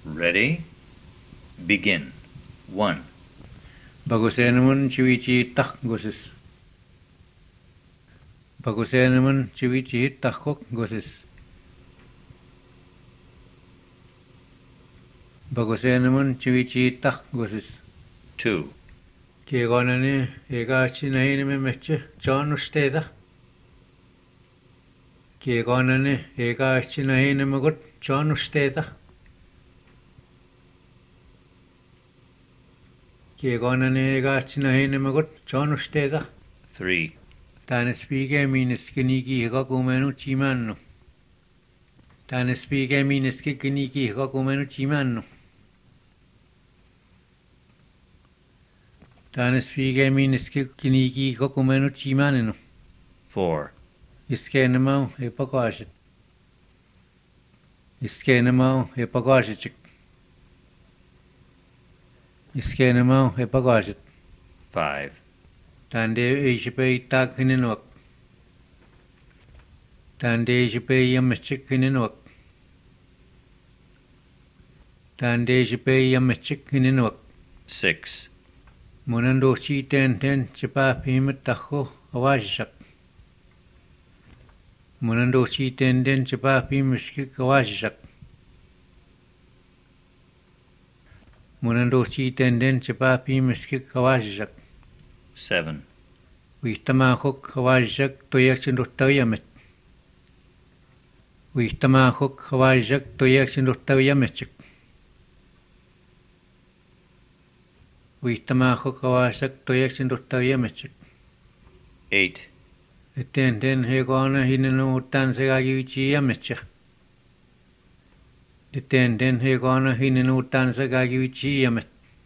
Ready? Begin. 1. Bagusenamun chiwichi gosis. Bagusenamun chiwichi gosis. Bagusenamun chiwichi gosis. 2. Kiegonani ega chinainime meche John usteda. Kiegonani ega chinainime gut John usteda. Kiegonani ega chinainime gut John usteda. 3. Tanespeake miniskiniki ega kumenu chimano. Tanespeake miniskiniki ega kumenu chimano. Tanespeake miniskiniki ega kumenu chimano. 4. Iskenemo epagashit. Iskenemo epagashit. Iskenemo epagashit. 5. Tande ishipe itakhininwak. Tande ishipe yamachikhininwak. Tande ishipe yamachikhininwak. 6. Munando ten chipa pimataho awashak. Munando ten chipa pimishkik awashak. Munando ten chipa pimishkik awashak. 7. Wihtamahok awashak toyakchindotayamet. Wihtamahok awashak toyakchindotayamet. Wihtamahok awashak toyakchindotayamet. 8. Ten hegona hinenu tansagagivichi yamecha. Ten hegona hinenu tansagagivichi yamet.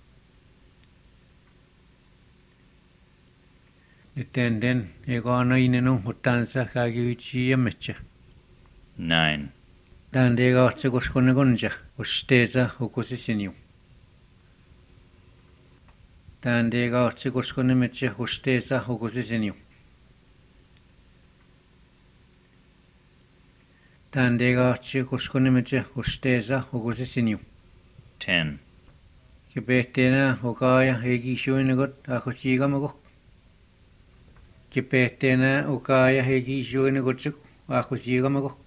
Ten hegona hinenu tansagagivichi yamecha. 9. Tandega otsegoshkonegonja, usteza ukosisiniu. Tandega otsegoshkonemecha, usteza ukosisiniu. Tandega otsegoshkonemecha, usteza ukosisiniu. 10. Kipetena ukaya hegishuinegot akosigamagok. Kipetena ukaya hegishuinegotsuk akosigamagok.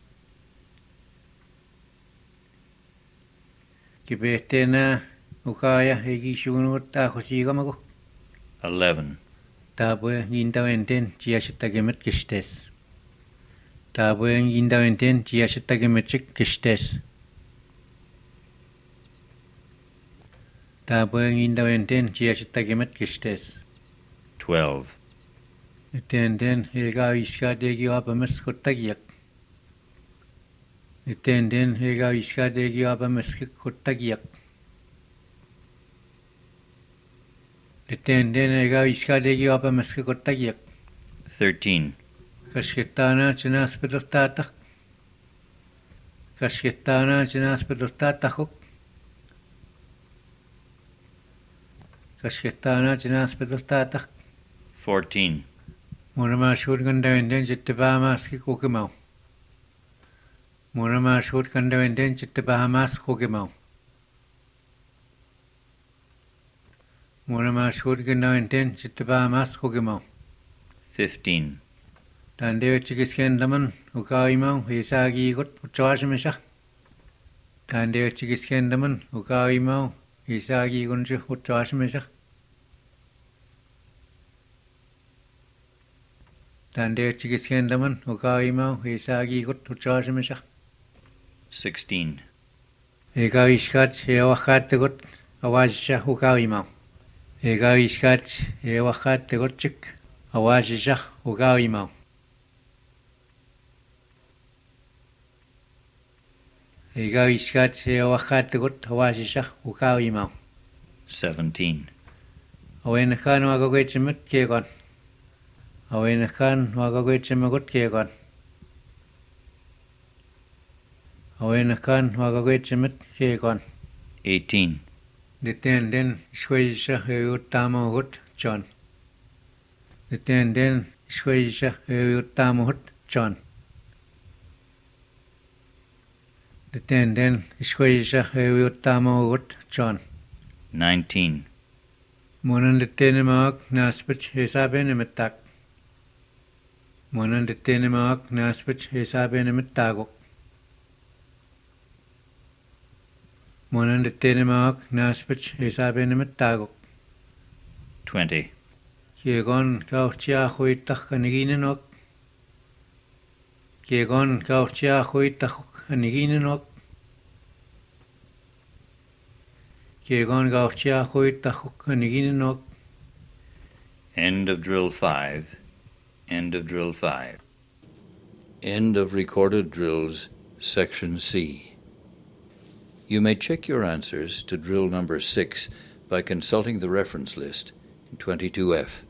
Kipetena ukaya hegishuinegot akosigamagok. 11. Tabue yindawenten chiashitagemet kistes. Tabue yindawenten chiashitagemet kistes. Tabue yindawenten chiashitagemet kistes. 12. Ten hega iska degi abames kotagiak. Ten hega iska degi abames kotagiak. Ten hega iska degi abames kotagiak. 13. Kasketana chinas pedostata. Kasketana chinas pedostata hok. Kasketana chinas pedostata. 14. Monama shud gandawenden chittibahamas ki kokimau. Monama shud gandawenden chittibahamas kokimau. Monama shud gandawenden chittibahamas kokimau. 15. Tande chikiskendaman ukaimau hisagi got uchwashmisha. Tande chikiskendaman ukaimau hisagi gunju uchwashmisha. Tande chikiskendaman ukaimau hisagi got uchwashmisha. 16. Ega ishkat ewachat got awasha ukaimau. Ega ishkat ewachat got chik awasha ukaimau. Ega ishkat ewachat got awasha ukaimau. 17. Awenakhan wagagwechimut kegon. Awenakhan wagagwechimagut kegon. Awenakhan wagagwechimut kegon. 18. Den shweisha eutamagut John. Den shweisha eutamagut John. Den isquaisha hewiuttamagut John. 19. Monan detenimak naspich hesabenimitak. Monan detenimak naspich hesabenimittagok. Monan detenimak naspich hesabenimittagok. 20. Kiegon kauchia huitach kaniginenok. Kiegon kauchia huitach kaniginenok. Kiegon kauchia huitach kaniginenok. End of drill 5. End of drill 5. End of recorded drills, Section C. You may check your answers to drill number 6 by consulting the reference list in 22F.